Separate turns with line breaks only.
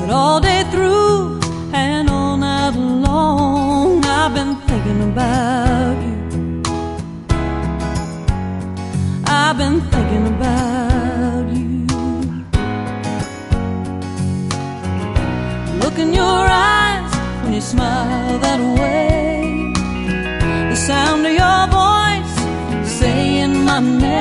But all day through and all night long, I've been thinking about you. I've been thinking about you. Look in your eyes when you smile that way. The sound of your voice saying my name.